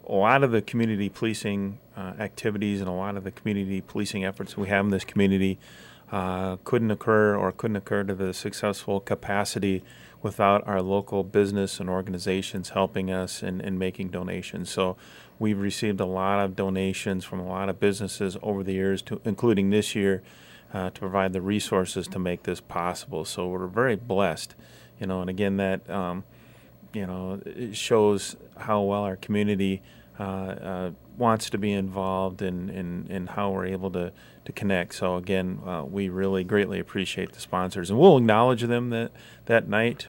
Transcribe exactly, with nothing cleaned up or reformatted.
a lot of the community policing uh, activities and a lot of the community policing efforts we have in this community uh, couldn't occur or couldn't occur to the successful capacity without our local business and organizations helping us and, and making donations. So we've received a lot of donations from a lot of businesses over the years, to, including this year, uh, to provide the resources to make this possible. So we're very blessed, you know, and again, that, um, you know, it shows how well our community uh, uh, wants to be involved in, in, in how we're able to, to connect. So again, uh, we really greatly appreciate the sponsors, and we'll acknowledge them that, that night